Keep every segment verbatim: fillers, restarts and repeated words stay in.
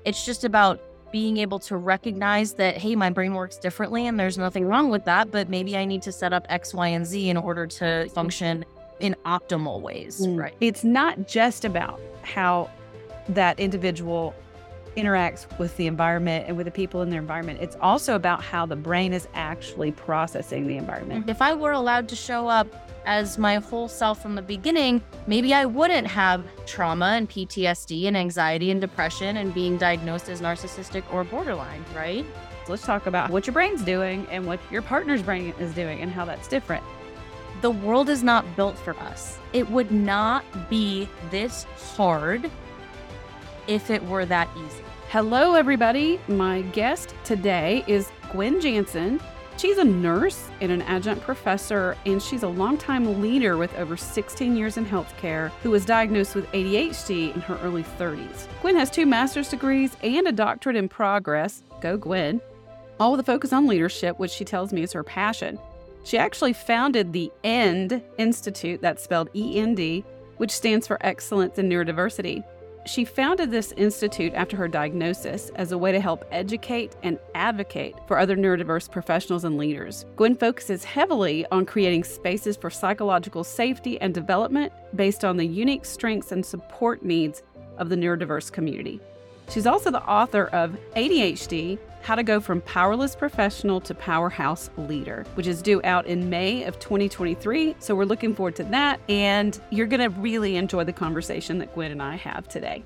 It's just about being able to recognize that, hey, my brain works differently and there's nothing wrong with that, but maybe I need to set up X, Y, and Z in order to function in optimal ways, Mm. right? It's not just about how that individual interacts with the environment and with the people in their environment. It's also about how the brain is actually processing the environment. If I were allowed to show up as my whole self from the beginning, maybe I wouldn't have trauma and P T S D and anxiety and depression and being diagnosed as narcissistic or borderline, right? So let's talk about what your brain's doing and what your partner's brain is doing and how that's different. The world is not built for us. It would not be this hard if it were that easy. Hello, everybody. My guest today is Gwen Jansen. She's a nurse and an adjunct professor, and she's a longtime leader with over sixteen years in healthcare who was diagnosed with A D H D in her early thirties. Gwen has two master's degrees and a doctorate in progress. Go Gwen. All with a focus on leadership, which she tells me is her passion. She actually founded the END Institute, that's spelled E N D, which stands for Excellence in Neurodiversity. She founded this institute after her diagnosis as a way to help educate and advocate for other neurodiverse professionals and leaders. Gwen focuses heavily on creating spaces for psychological safety and development based on the unique strengths and support needs of the neurodiverse community. She's also the author of A D H D, How to Go from Powerless Professional to Powerhouse Leader, which is due out in May of twenty twenty-three. So we're looking forward to that. And you're going to really enjoy the conversation that Gwen and I have today.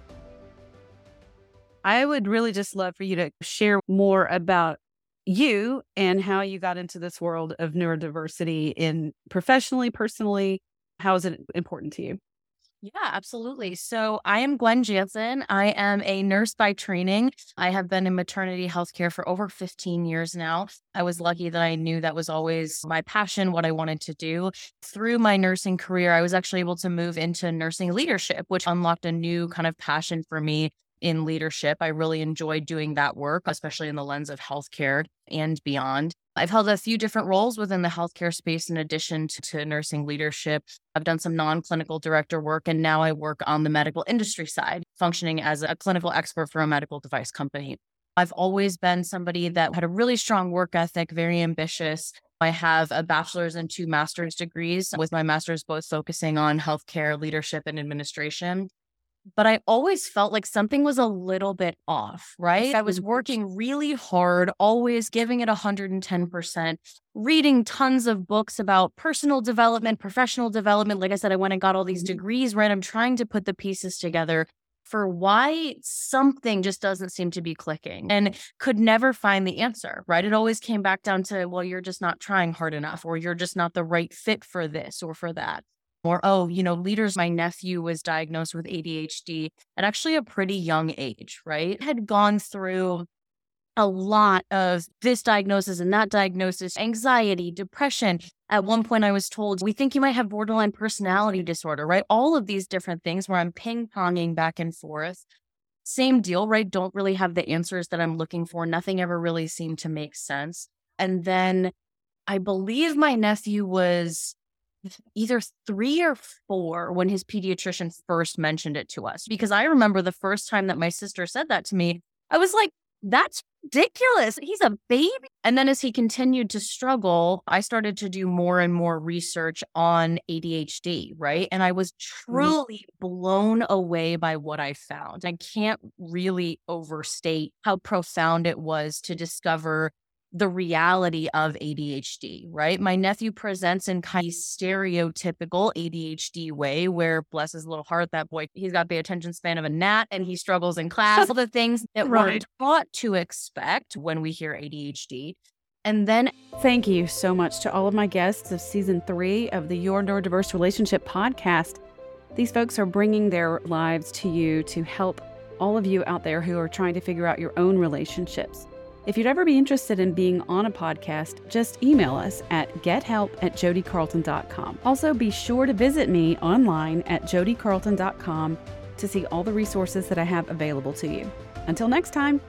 I would really just love for you to share more about you and how you got into this world of neurodiversity in professionally, personally. How is it important to you? Yeah, absolutely. So I am Gwen Jansen. I am a nurse by training. I have been in maternity healthcare for over fifteen years now. I was lucky that I knew that was always my passion, what I wanted to do. Through my nursing career, I was actually able to move into nursing leadership, which unlocked a new kind of passion for me in leadership. I really enjoyed doing that work, especially in the lens of healthcare and beyond. I've held a few different roles within the healthcare space in addition to, to nursing leadership. I've done some non-clinical director work, and now I work on the medical industry side, functioning as a clinical expert for a medical device company. I've always been somebody that had a really strong work ethic, very ambitious. I have a bachelor's and two master's degrees, with my master's both focusing on healthcare leadership and administration. But I always felt like something was a little bit off, right? I was working really hard, always giving it one hundred ten percent, reading tons of books about personal development, professional development. Like I said, I went and got all these degrees, right? I'm trying to put the pieces together for why something just doesn't seem to be clicking, and could never find the answer, right? It always came back down to, well, you're just not trying hard enough, or you're just not the right fit for this or for that. Or, oh, you know, leaders, my nephew was diagnosed with A D H D at actually a pretty young age, right? Had gone through a lot of this diagnosis and that diagnosis, anxiety, depression. At one point I was told, we think you might have borderline personality disorder, right? All of these different things where I'm ping-ponging back and forth. Same deal, right? Don't really have the answers that I'm looking for. Nothing ever really seemed to make sense. And then I believe my nephew was either three or four when his pediatrician first mentioned it to us. Because I remember the first time that my sister said that to me, I was like, that's ridiculous. He's a baby. And then as he continued to struggle, I started to do more and more research on A D H D, right? And I was truly blown away by what I found. I can't really overstate how profound it was to discover the reality of A D H D, right? My nephew presents in kind of stereotypical A D H D way, where, bless his little heart, that boy, he's got the attention span of a gnat and he struggles in class, all the things that Right. we're taught to expect when we hear A D H D. And then Thank you so much to all of my guests of season three of the Your Neurodiverse Relationship podcast. These folks are bringing their lives to you to help all of you out there who are trying to figure out your own relationships. If you'd ever be interested in being on a podcast, just email us at gethelp at jody carlton dot com. Also, be sure to visit me online at jody carlton dot com to see all the resources that I have available to you. Until next time.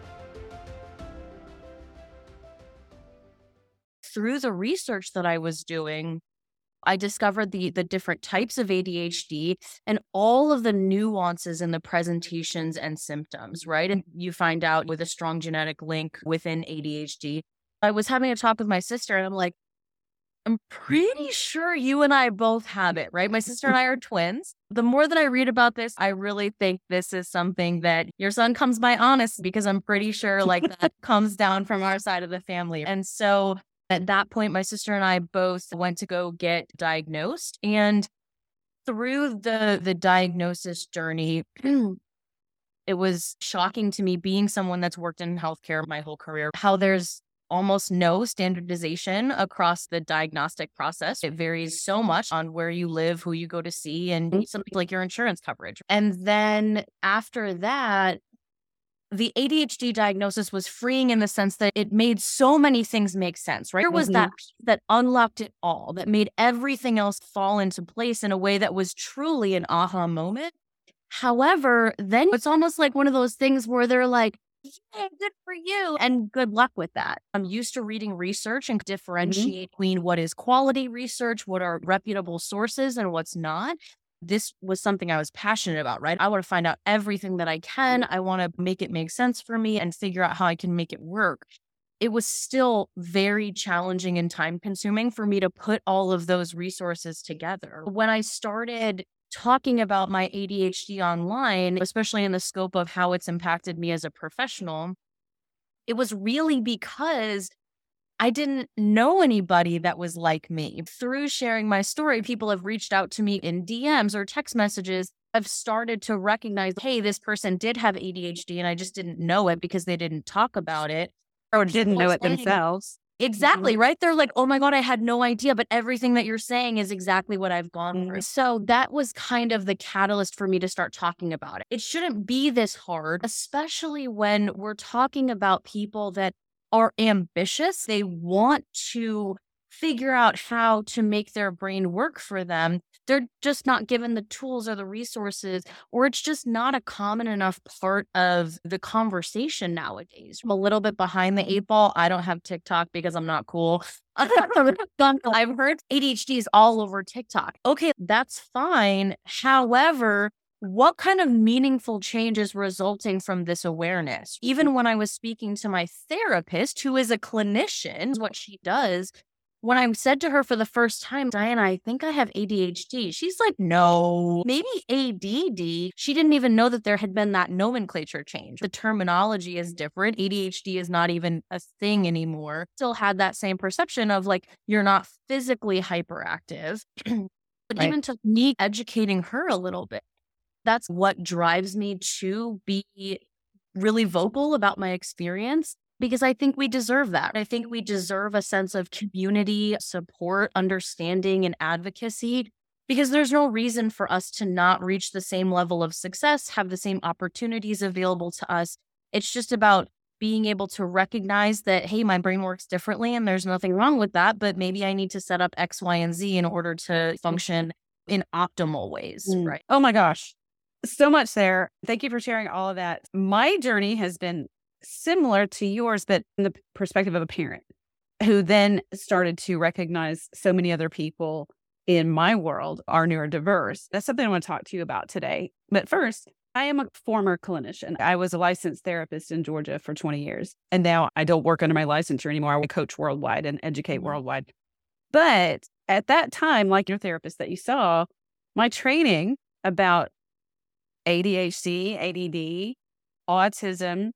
through the research that I was doing, I discovered the the different types of A D H D and all of the nuances in the presentations and symptoms, right? And you find out with a strong genetic link within A D H D. I was having a talk with my sister and I'm like, I'm pretty sure you and I both have it, right? My sister and I are twins. The more that I read about this, I really think this is something that your son comes by honest because I'm pretty sure like that comes down from our side of the family. And so at that point, my sister and I both went to go get diagnosed. And through the the diagnosis journey, it was shocking to me being someone that's worked in healthcare my whole career, how there's almost no standardization across the diagnostic process. It varies so much on where you live, who you go to see, and something like your insurance coverage. And then after that, the A D H D diagnosis was freeing in the sense that it made so many things make sense, right? There was Mhm. that that unlocked it all, that made everything else fall into place in a way that was truly an aha moment. However, then it's almost like one of those things where they're like, "Yay, good for you," and good luck with that. I'm used to reading research and differentiate between what is quality research, what are reputable sources, and what's not. This was something I was passionate about, right? I want to find out everything that I can. I want to make it make sense for me and figure out how I can make it work. It was still very challenging and time consuming for me to put all of those resources together. When I started talking about my A D H D online, especially in the scope of how it's impacted me as a professional, it was really because I didn't know anybody that was like me. Through sharing my story, people have reached out to me in D Ms or text messages. I've started to recognize, hey, this person did have A D H D and I just didn't know it because they didn't talk about it. Or didn't know it themselves. Exactly, right? They're like, oh my God, I had no idea, but everything that you're saying is exactly what I've gone Mhm. through. So that was kind of the catalyst for me to start talking about it. It shouldn't be this hard, especially when we're talking about people that are ambitious. They want to figure out how to make their brain work for them. They're just not given the tools or the resources, or it's just not a common enough part of the conversation nowadays. I'm a little bit behind the eight ball. I don't have TikTok because I'm not cool. I've heard A D H D is all over TikTok. Okay, that's fine. However, what kind of meaningful change is resulting from this awareness? Even when I was speaking to my therapist, who is a clinician, what she does, when I said to her for the first time, Diana, I think I have A D H D, she's like, no, maybe A D D. She didn't even know that there had been that nomenclature change. The terminology is different. A D H D is not even a thing anymore. Still had that same perception of like, you're not physically hyperactive. But Right. even to me educating her a little bit, that's what drives me to be really vocal about my experience, because I think we deserve that. I think we deserve a sense of community, support, understanding, and advocacy, because there's no reason for us to not reach the same level of success, have the same opportunities available to us. It's just about being able to recognize that, hey, my brain works differently and there's nothing wrong with that, but maybe I need to set up X, Y, and Z in order to function in optimal ways, Mm. right? Oh my gosh. So much there. Thank you for sharing all of that. My journey has been similar to yours, but in the perspective of a parent who then started to recognize so many other people in my world are neurodiverse. That's something I want to talk to you about today. But first, I am a former clinician. I was a licensed therapist in Georgia for twenty years. And now I don't work under my licensure anymore. I coach worldwide and educate Mhm. worldwide. But at that time, like your therapist that you saw, my training about A D H D, A D D, autism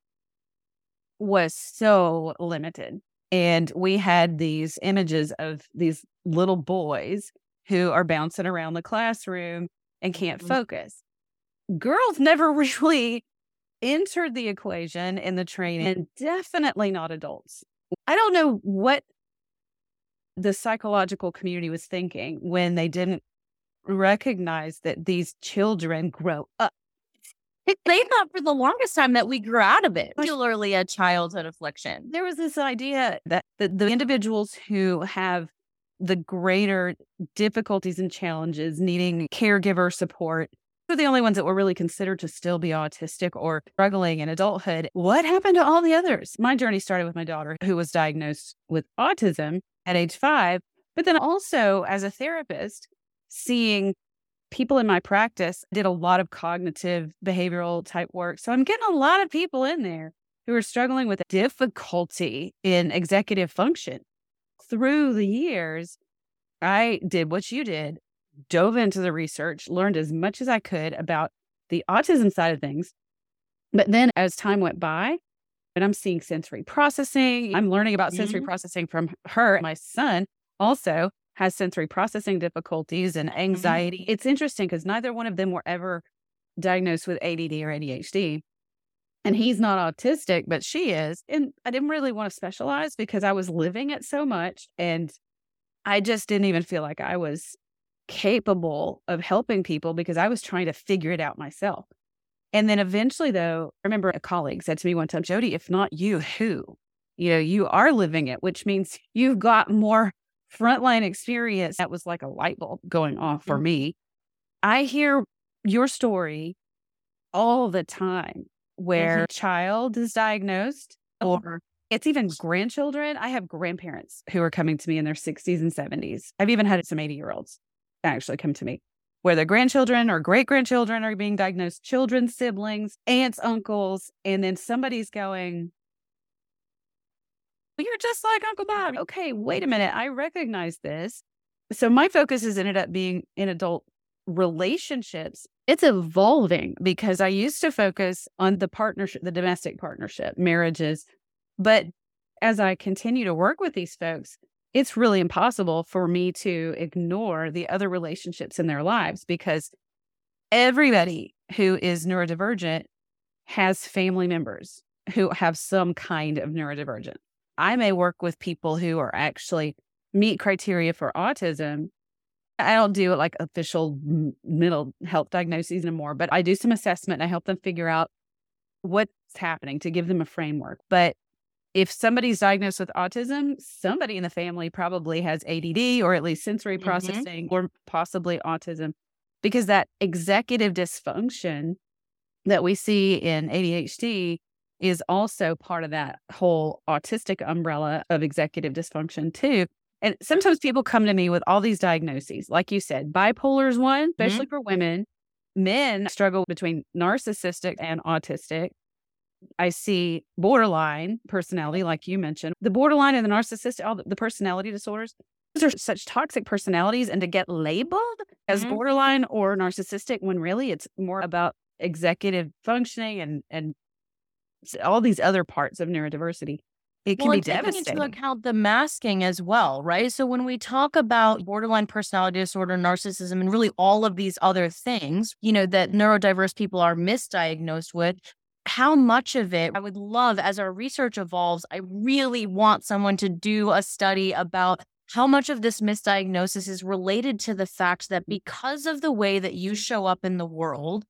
was so limited. And we had these images of these little boys who are bouncing around the classroom and can't Mhm. focus. Girls never really entered the equation in the training, and definitely not adults. I don't know what the psychological community was thinking when they didn't recognize that these children grow up. They thought for the longest time that we grew out of it, particularly a childhood affliction. There was this idea that the, the individuals who have the greater difficulties and challenges needing caregiver support are the only ones that were really considered to still be autistic or struggling in adulthood. What happened to all the others? My journey started with my daughter, who was diagnosed with autism at age five. But then also as a therapist, seeing people in my practice, did a lot of cognitive behavioral type work. So I'm getting a lot of people in there who are struggling with difficulty in executive function. Through the years, I did what you did, dove into the research, learned as much as I could about the autism side of things. But then as time went by, and I'm seeing sensory processing, I'm learning about sensory Mhm. processing from her. My son also has sensory processing difficulties and Mhm. anxiety. It's interesting because neither one of them were ever diagnosed with A D D or A D H D. And he's not autistic, but she is. And I didn't really want to specialize because I was living it so much. And I just didn't even feel like I was capable of helping people because I was trying to figure it out myself. And then eventually, though, I remember a colleague said to me one time, Jody, if not you, who? You know, you are living it, which means you've got more frontline experience. That was like a light bulb going off for Mhm. me. I hear your story all the time Mhm. where child is diagnosed or it's even grandchildren. I have grandparents who are coming to me in their sixties and seventies. I've even had some eighty year olds actually come to me where their grandchildren or great grandchildren are being diagnosed, children, siblings, aunts, uncles. And then somebody's going, well, you're just like Uncle Bob. Okay, wait a minute. I recognize this. So my focus has ended up being in adult relationships. It's evolving because I used to focus on the partnership, the domestic partnership, marriages. But as I continue to work with these folks, it's really impossible for me to ignore the other relationships in their lives because everybody who is neurodivergent has family members who have some kind of neurodivergent. I may work with people who are actually meet criteria for autism. I don't do like official m- mental health diagnoses anymore, but I do some assessment and I help them figure out what's happening to give them a framework. But if somebody's diagnosed with autism, somebody in the family probably has A D D or at least sensory Mhm. processing or possibly autism because that executive dysfunction that we see in A D H D is also part of that whole autistic umbrella of executive dysfunction too. And sometimes people come to me with all these diagnoses. Like you said, bipolar is one, especially Mhm. for women. Men struggle between narcissistic and autistic. I see borderline personality, like you mentioned. The borderline and the narcissistic, all the the personality disorders, those are such toxic personalities. And to get labeled as Mhm. borderline or narcissistic when really it's more about executive functioning and, and s- all these other parts of neurodiversity, it can Well, be and taking into devastating. account the masking as well, right? So when we talk about borderline personality disorder, narcissism, and really all of these other things, you know, that neurodiverse people are misdiagnosed with, how much of it I would love as our research evolves, I really want someone to do a study about how much of this misdiagnosis is related to the fact that because of the way that you show up in the world,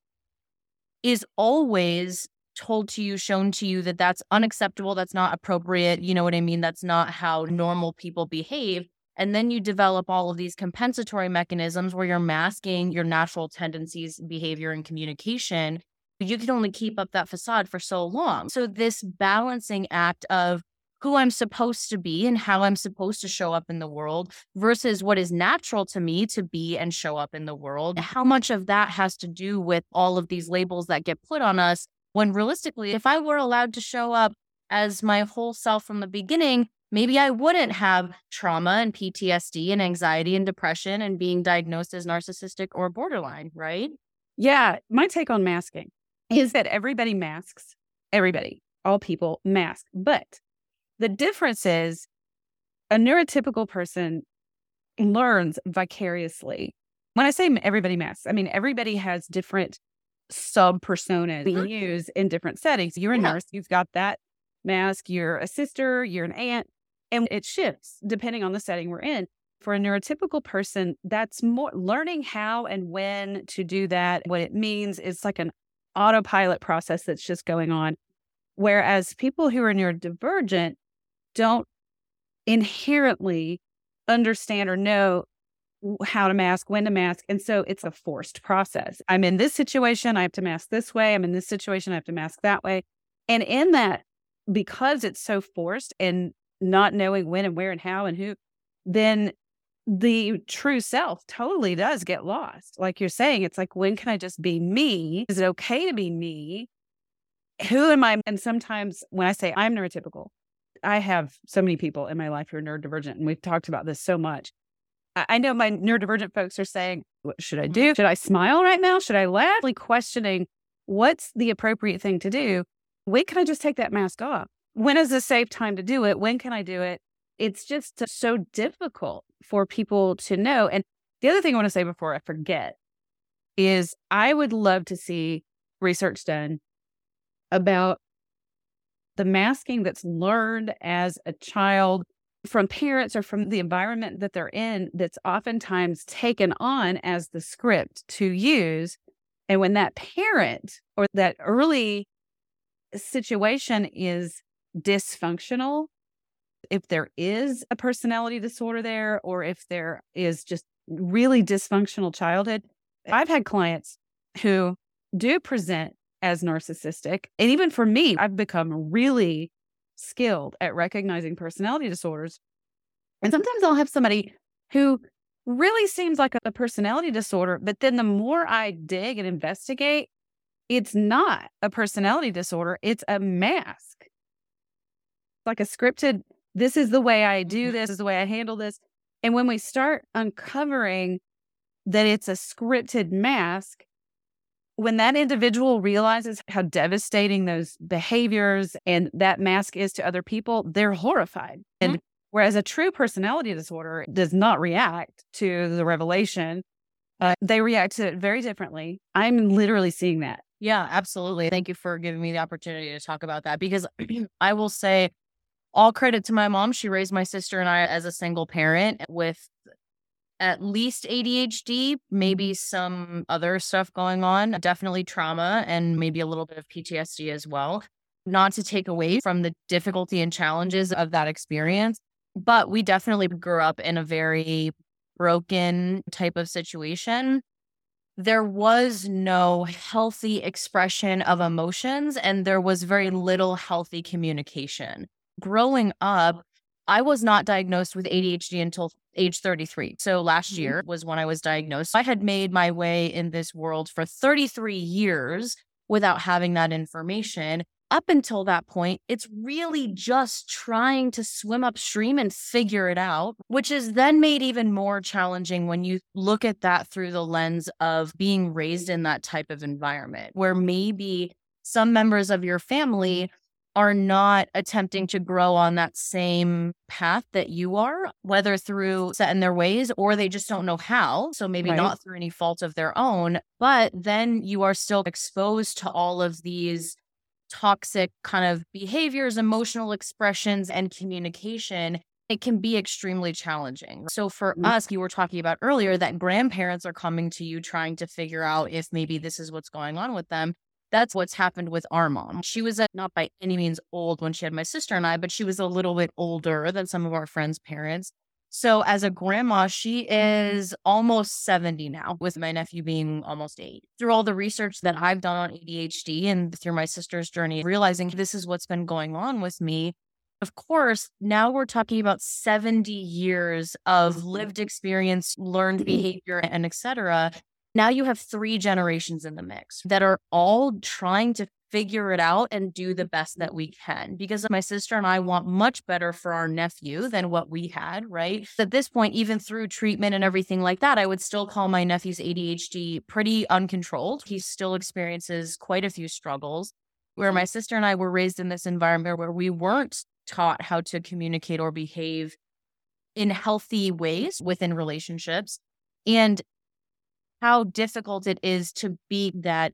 is always told to you, shown to you that that's unacceptable, that's not appropriate, you know what I mean? That's not how normal people behave. And then you develop all of these compensatory mechanisms where you're masking your natural tendencies, behavior, and communication. You can only keep up that facade for so long. So, this balancing act of who I'm supposed to be and how I'm supposed to show up in the world versus what is natural to me to be and show up in the world. How much of that has to do with all of these labels that get put on us when realistically, if I were allowed to show up as my whole self from the beginning, maybe I wouldn't have trauma and P T S D and anxiety and depression and being diagnosed as narcissistic or borderline, right? Yeah. My take on masking is that everybody masks, everybody, all people mask. But the difference is a neurotypical person learns vicariously. When I say m- everybody masks, I mean everybody has different sub personas Mhm. being used in different settings. You're a Yeah. nurse, you've got that mask, you're a sister, you're an aunt, and it shifts depending on the setting we're in. For a neurotypical person, that's more learning how and when to do that. What it means is like an autopilot process that's just going on. Whereas people who are neurodivergent don't inherently understand or know w- how to mask, when to mask. And so it's a forced process. I'm in this situation, I have to mask this way. I'm in this situation, I have to mask that way. And in that, because it's so forced and not knowing when and where and how and who, then the true self totally does get lost. Like you're saying, it's like, when can I just be me? Is it okay to be me? Who am I? And sometimes when I say I'm neurotypical, I have so many people in my life who are neurodivergent, and we've talked about this so much. I, I know my neurodivergent folks are saying, what should I do? Should I smile right now? Should I laugh? Like questioning what's the appropriate thing to do? When can I just take that mask off? When is a safe time to do it? When can I do it? It's just so difficult for people to know. And the other thing I want to say before I forget is I would love to see research done about the masking that's learned as a child from parents or from the environment that they're in, that's oftentimes taken on as the script to use. And when that parent or that early situation is dysfunctional, if there is a personality disorder there, or if there is just really dysfunctional childhood. I've had clients who do present as narcissistic. And even for me, I've become really skilled at recognizing personality disorders. And sometimes I'll have somebody who really seems like a personality disorder, but then the more I dig and investigate, it's not a personality disorder. It's a mask. Like a scripted, this is the way I do this, this is the way I handle this. And when we start uncovering that it's a scripted mask, when that individual realizes how devastating those behaviors and that mask is to other people, they're horrified. Mm-hmm. And whereas a true personality disorder does not react to the revelation, uh, they react to it very differently. I'm literally seeing that. Yeah, absolutely. Thank you for giving me the opportunity to talk about that, because I will say all credit to my mom. She raised my sister and I as a single parent with at least A D H D, maybe some other stuff going on, definitely trauma, and maybe a little bit of P T S D as well. Not to take away from the difficulty and challenges of that experience, but we definitely grew up in a very broken type of situation. There was no healthy expression of emotions, and there was very little healthy communication. Growing up, I was not diagnosed with A D H D until age thirty-three. So last year was when I was diagnosed. I had made my way in this world for thirty-three years without having that information. Up until that point, it's really just trying to swim upstream and figure it out, which is then made even more challenging when you look at that through the lens of being raised in that type of environment, where maybe some members of your family are not attempting to grow on that same path that you are, whether through set in their ways or they just don't know how. So maybe right. not through any fault of their own, but then you are still exposed to all of these toxic kind of behaviors, emotional expressions, and communication. It can be extremely challenging. So for mm-hmm. us, you were talking about earlier that grandparents are coming to you trying to figure out if maybe this is what's going on with them. That's what's happened with our mom. She was uh, not by any means old when she had my sister and I, but she was a little bit older than some of our friends' parents. So as a grandma, she is almost seventy now, with my nephew being almost eight. Through all the research that I've done on A D H D and through my sister's journey, realizing this is what's been going on with me, of course, now we're talking about seventy years of lived experience, learned behavior, and et cetera. Now you have three generations in the mix that are all trying to figure it out and do the best that we can, because my sister and I want much better for our nephew than what we had, right? At this point, even through treatment and everything like that, I would still call my nephew's A D H D pretty uncontrolled. He still experiences quite a few struggles, where my sister and I were raised in this environment where we weren't taught how to communicate or behave in healthy ways within relationships, and how difficult it is to be that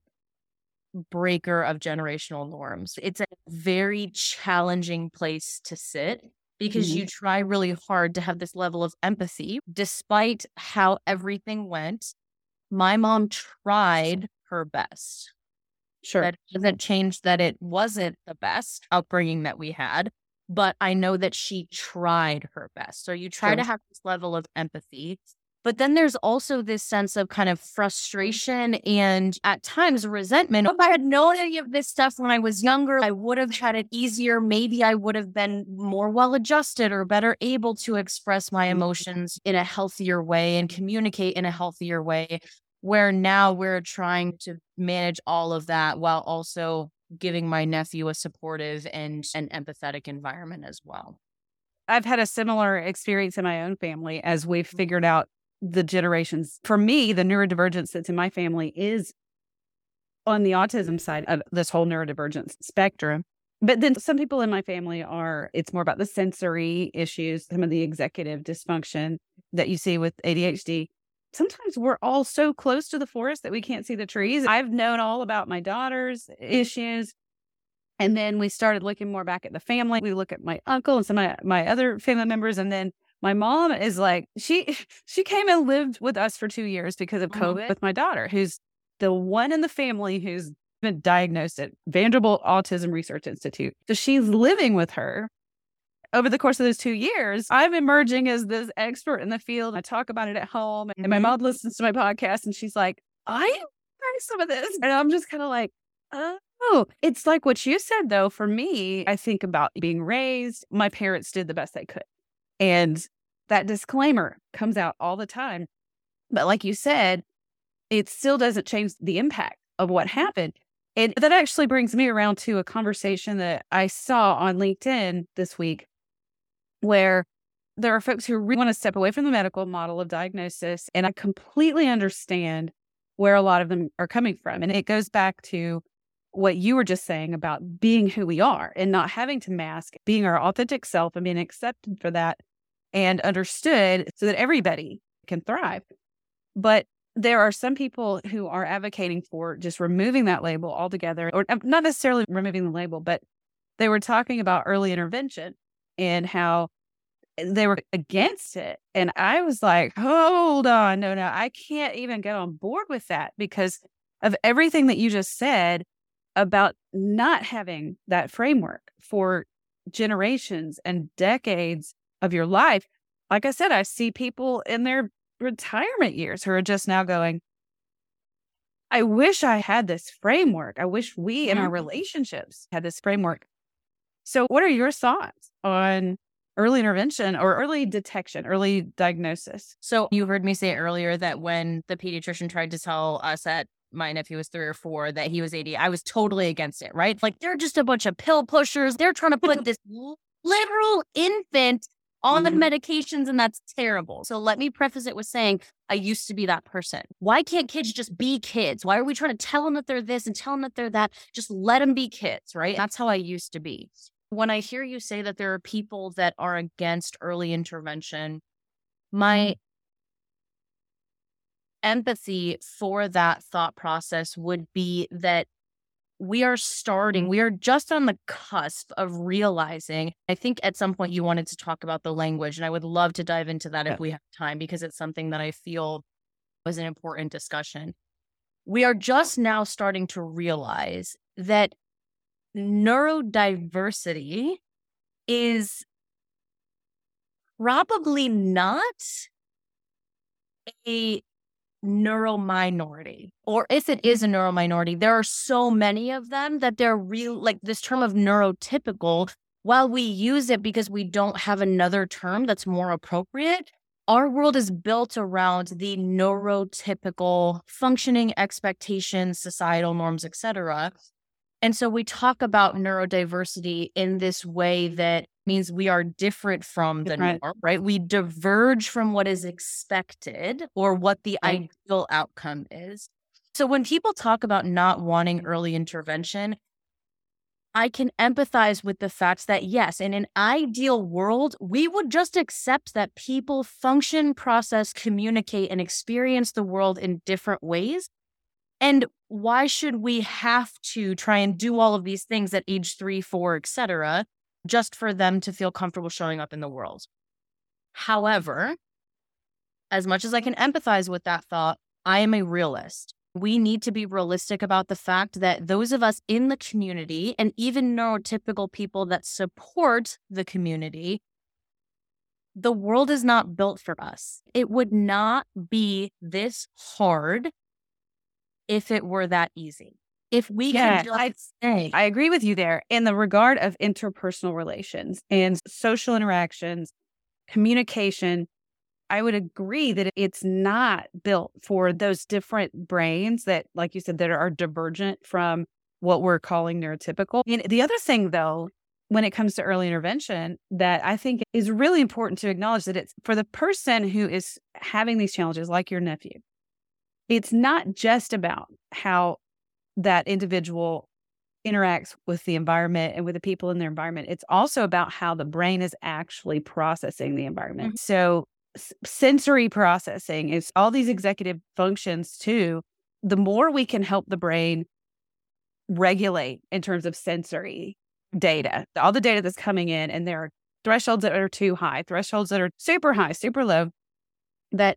breaker of generational norms. It's a very challenging place to sit, because mm-hmm. you try really hard to have this level of empathy. Despite how everything went, my mom tried her best. Sure. That doesn't change that it wasn't the best upbringing that we had, but I know that she tried her best. So you try sure. to have this level of empathy. But then there's also this sense of kind of frustration and at times resentment. If I had known any of this stuff when I was younger, I would have had it easier. Maybe I would have been more well adjusted or better able to express my emotions in a healthier way and communicate in a healthier way. Where now we're trying to manage all of that while also giving my nephew a supportive and an empathetic environment as well. I've had a similar experience in my own family as we've figured out the generations. For me, the neurodivergence that's in my family is on the autism side of this whole neurodivergence spectrum. But then some people in my family are, it's more about the sensory issues, some of the executive dysfunction that you see with A D H D. Sometimes we're all so close to the forest that we can't see the trees. I've known all about my daughter's issues. And then we started looking more back at the family. We look at my uncle and some of my, my other family members. And then my mom is like, she she came and lived with us for two years because of COVID with my daughter, who's the one in the family who's been diagnosed at Vanderbilt Autism Research Institute. So she's living with her. Over the course of those two years, I'm emerging as this expert in the field. I talk about it at home, and my mom listens to my podcast, and she's like, I heard some of this. And I'm just kind of like, oh, it's like what you said, though. For me, I think about being raised. My parents did the best they could. And that disclaimer comes out all the time. But like you said, it still doesn't change the impact of what happened. And that actually brings me around to a conversation that I saw on LinkedIn this week, where there are folks who really want to step away from the medical model of diagnosis. And I completely understand where a lot of them are coming from. And it goes back to what you were just saying about being who we are and not having to mask, being our authentic self and being accepted for that and understood so that everybody can thrive. But there are some people who are advocating for just removing that label altogether, or not necessarily removing the label, but they were talking about early intervention and how they were against it. And I was like, hold on, no, no, I can't even get on board with that because of everything that you just said about not having that framework for generations and decades of your life. Like I said, I see people in their retirement years who are just now going, I wish I had this framework. I wish we in our relationships had this framework. So what are your thoughts on early intervention or early detection, early diagnosis? So you heard me say earlier that when the pediatrician tried to tell us that my nephew was three or four, that he was A D, I was totally against it, right? Like, they're just a bunch of pill pushers. They're trying to put this literal infant on the medications, and that's terrible. So let me preface it with saying, I used to be that person. Why can't kids just be kids? Why are we trying to tell them that they're this and tell them that they're that? Just let them be kids, right? That's how I used to be. When I hear you say that there are people that are against early intervention, my empathy for that thought process would be that we are starting, we are just on the cusp of realizing. I think at some point you wanted to talk about the language, and I would love to dive into that if we have time, because it's something that I feel was an important discussion. We are just now starting to realize that neurodiversity is probably not a neurominority, or if it is a neurominority, there are so many of them that they're real. Like, this term of neurotypical, while we use it because we don't have another term that's more appropriate, our world is built around the neurotypical functioning expectations, societal norms, et cetera. And so we talk about neurodiversity in this way that means we are different from the Right. norm, right? We diverge from what is expected or what the Right. ideal outcome is. So when people talk about not wanting early intervention, I can empathize with the fact that, yes, in an ideal world, we would just accept that people function, process, communicate, and experience the world in different ways. And why should we have to try and do all of these things at age three, four, et cetera, just for them to feel comfortable showing up in the world? However, as much as I can empathize with that thought, I am a realist. We need to be realistic about the fact that those of us in the community, and even neurotypical people that support the community, the world is not built for us. It would not be this hard if it were that easy. If we Yeah, could just I, say, I agree with you there in the regard of interpersonal relations and social interactions, communication. I would agree that it's not built for those different brains that, like you said, that are divergent from what we're calling neurotypical. And the other thing, though, when it comes to early intervention, that I think is really important to acknowledge that it's for the person who is having these challenges, like your nephew, it's not just about how that individual interacts with the environment and with the people in their environment. It's also about how the brain is actually processing the environment. Mhm. So s- sensory processing is all these executive functions too. The more we can help the brain regulate in terms of sensory data, all the data that's coming in, and there are thresholds that are too high, thresholds that are super high, super low, that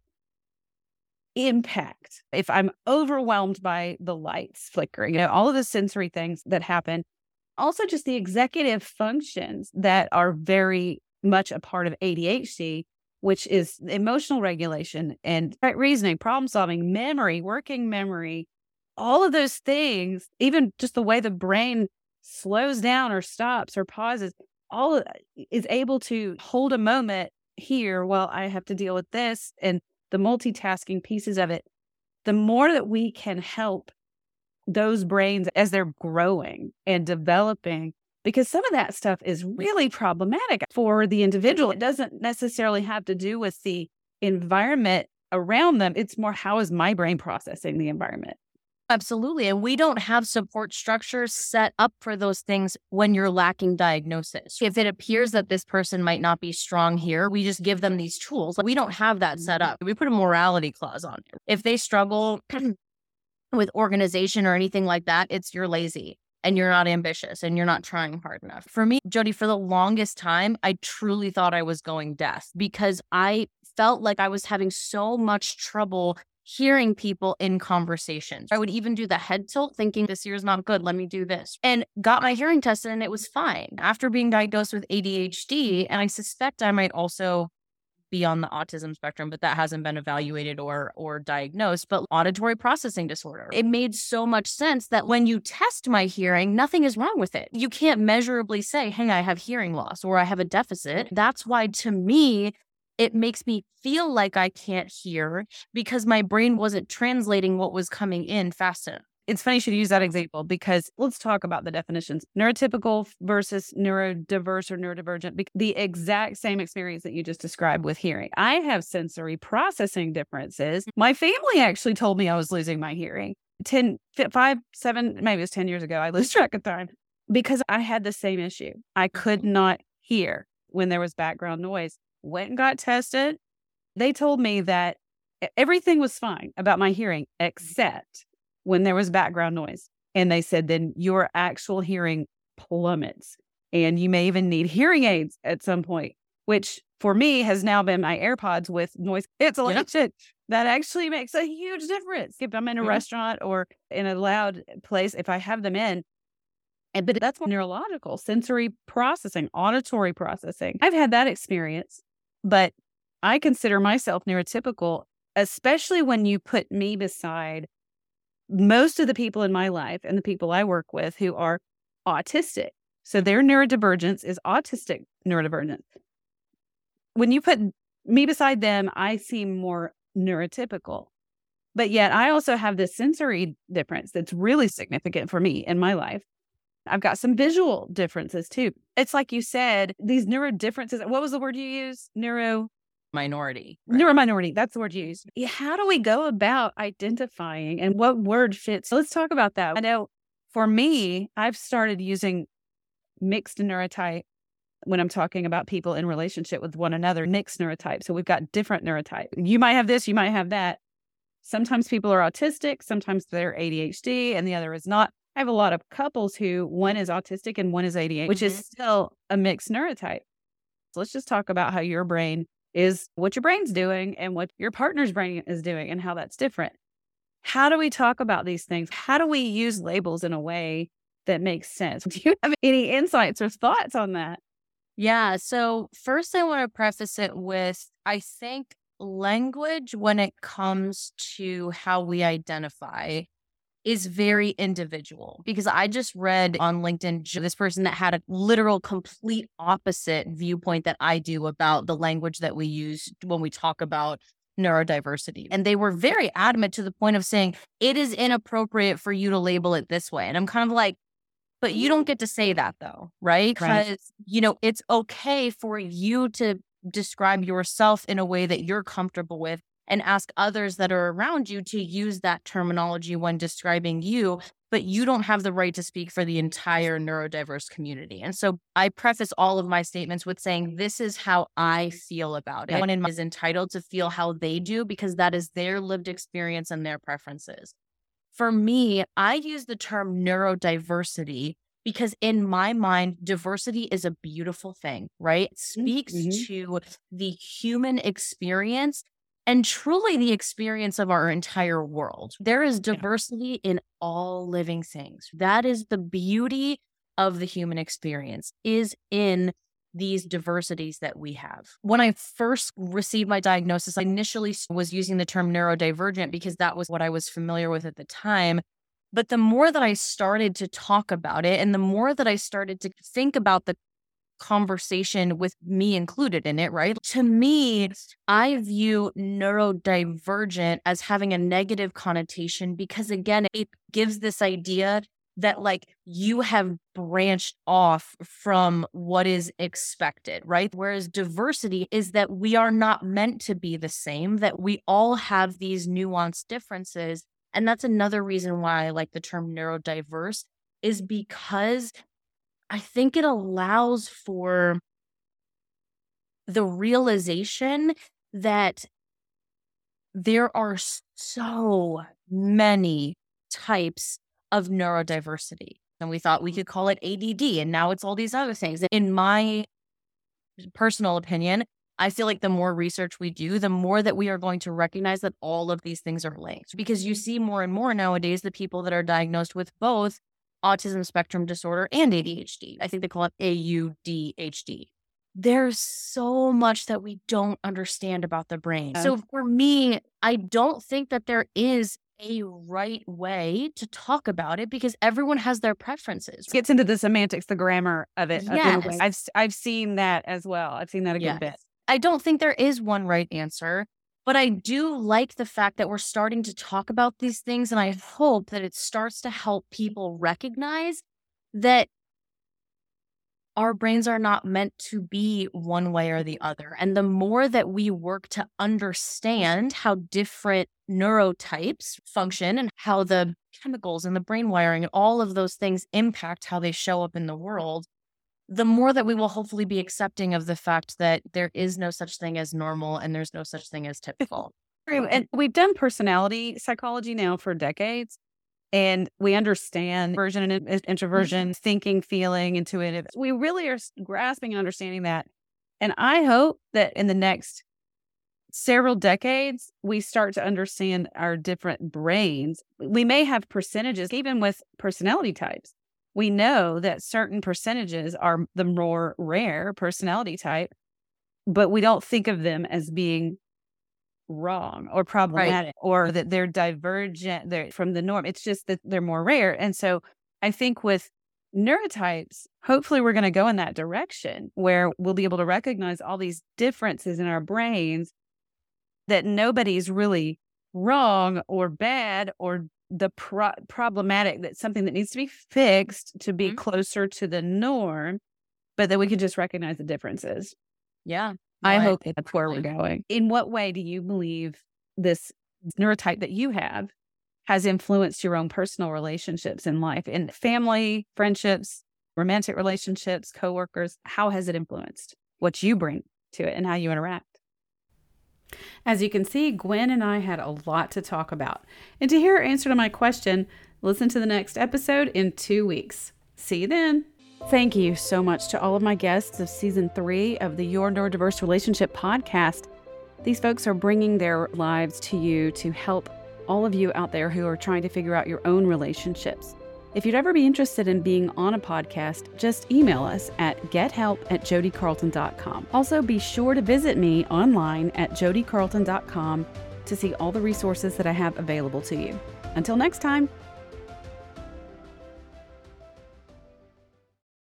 impact. If I'm overwhelmed by the lights flickering, you know, all of the sensory things that happen, also just the executive functions that are very much a part of A D H D, which is emotional regulation and right reasoning, problem solving, memory, working memory, all of those things, even just the way the brain slows down or stops or pauses, all of, is able to hold a moment here while I have to deal with this, and the multitasking pieces of it. The more that we can help those brains as they're growing and developing, because some of that stuff is really problematic for the individual. It doesn't necessarily have to do with the environment around them. It's more, how is my brain processing the environment? absolutely. And we don't have support structures set up for those things when you're lacking diagnosis. If it appears that this person might not be strong here, we just give them these tools. We don't have that set up. We put a morality clause on it. If they struggle with organization or anything like that, it's you're lazy and you're not ambitious and you're not trying hard enough. For me, Jody, for the longest time, I truly thought I was going deaf because I felt like I was having so much trouble hearing people in conversations. I would even do the head tilt thinking this ear is not good. Let me do this. And got my hearing tested and it was fine. After being diagnosed with A D H D, and I suspect I might also be on the autism spectrum, but that hasn't been evaluated or or diagnosed, but auditory processing disorder. It made so much sense that when you test my hearing, nothing is wrong with it. You can't measurably say, hey, I have hearing loss or I have a deficit. That's why, to me, it makes me feel like I can't hear because my brain wasn't translating what was coming in fast enough. It's funny you should use that example because let's talk about the definitions. Neurotypical versus neurodiverse or neurodivergent. The exact same experience that you just described with hearing. I have sensory processing differences. My family actually told me I was losing my hearing. ten, five, seven, maybe it was ten years ago. I lose track of time because I had the same issue. I could not hear when there was background noise. Went and got tested. They told me that everything was fine about my hearing except when there was background noise. And they said, then your actual hearing plummets and you may even need hearing aids at some point, which for me has now been my AirPods with noise cancellation. Yep. That actually makes a huge difference. If I'm in a mm-hmm. restaurant or in a loud place, if I have them in, and, but that's neurological, sensory processing, auditory processing. I've had that experience, but I consider myself neurotypical, especially when you put me beside most of the people in my life and the people I work with who are autistic. So their neurodivergence is autistic neurodivergence. When you put me beside them, I seem more neurotypical. But yet I also have this sensory difference that's really significant for me in my life. I've got some visual differences too. It's like you said, these neuro differences. What was the word you used? Neuro... Minority. Right? Neurominority. That's the word you used. How do we go about identifying and what word fits? Let's talk about that. I know for me, I've started using mixed neurotype when I'm talking about people in relationship with one another, mixed neurotype. So we've got different neurotype. You might have this, you might have that. Sometimes people are autistic, sometimes they're A D H D and the other is not. I have a lot of couples who one is autistic and one is A D H D, which is still a mixed neurotype. So let's just talk about how your brain is, what your brain's doing and what your partner's brain is doing and how that's different. How do we talk about these things? How do we use labels in a way that makes sense? Do you have any insights or thoughts on that? Yeah. So, first, I want to preface it with I think language, when it comes to how we identify, is very individual because I just read on LinkedIn j- this person that had a literal complete opposite viewpoint that I do about the language that we use when we talk about neurodiversity. And they were very adamant to the point of saying it is inappropriate for you to label it this way. And I'm kind of like, but you don't get to say that though, right? Right. Because, you know, it's okay for you to describe yourself in a way that you're comfortable with and ask others that are around you to use that terminology when describing you, but you don't have the right to speak for the entire neurodiverse community. And so I preface all of my statements with saying, this is how I feel about it. Right. Everyone is entitled to feel how they do because that is their lived experience and their preferences. For me, I use the term neurodiversity because in my mind, diversity is a beautiful thing, right? It speaks Mm-hmm. to the human experience and truly the experience of our entire world. There is Yeah. diversity in all living things. That is the beauty of the human experience, is in these diversities that we have. When I first received my diagnosis, I initially s- was using the term neurodivergent because that was what I was familiar with at the time. But the more that I started to talk about it and the more that I started to think about the conversation with me included in it, right? To me, I view neurodivergent as having a negative connotation because, again, it gives this idea that like you have branched off from what is expected, right? Whereas diversity is that we are not meant to be the same, that we all have these nuanced differences. And that's another reason why I like the term neurodiverse, is because I think it allows for the realization that there are so many types of neurodiversity. And we thought we could call it A D D, and now it's all these other things. In my personal opinion, I feel like the more research we do, the more that we are going to recognize that all of these things are linked. Because you see more and more nowadays the people that are diagnosed with both autism spectrum disorder and A D H D. I think they call it A U D H D. There's so much that we don't understand about the brain. Yeah. So for me, I don't think that there is a right way to talk about it because everyone has their preferences. Gets into the semantics, the grammar of it. uh, in a way. Yes. I've s- I've seen that as well. I've seen that a Yes. good bit. I don't think there is one right answer, but I do like the fact that we're starting to talk about these things. And I hope that it starts to help people recognize that our brains are not meant to be one way or the other. And the more that we work to understand how different neurotypes function and how the chemicals and the brain wiring and all of those things impact how they show up in the world, the more that we will hopefully be accepting of the fact that there is no such thing as normal and there's no such thing as typical. True. And we've done personality psychology now for decades. And we understand introversion and in- introversion, thinking, feeling, intuitive. We really are s- grasping and understanding that. And I hope that in the next several decades, we start to understand our different brains. We may have percentages, even with personality types. We know that certain percentages are the more rare personality type, but we don't think of them as being wrong or problematic or that they're divergent they're from the norm. It's just that they're more rare. And so I think with neurotypes, hopefully we're going to go in that direction where we'll be able to recognize all these differences in our brains, that nobody's really wrong or bad or the pro- problematic, that's something that needs to be fixed to be Mhm. closer to the norm, but that we can just recognize the differences. Yeah. I No, hope that's where we're going. In what way do you believe this neurotype that you have has influenced your own personal relationships in life, in family, friendships, romantic relationships, coworkers? How has it influenced what you bring to it and how you interact? As you can see, Gwen and I had a lot to talk about. And to hear her answer to my question, listen to the next episode in two weeks. See you then. Thank you so much to all of my guests of season three of the Your Neurodiverse Relationship podcast. These folks are bringing their lives to you to help all of you out there who are trying to figure out your own relationships. If you'd ever be interested in being on a podcast, just email us at gethelp at jody carlton dot com. Also, be sure to visit me online at jody carlton dot com to see all the resources that I have available to you. Until next time.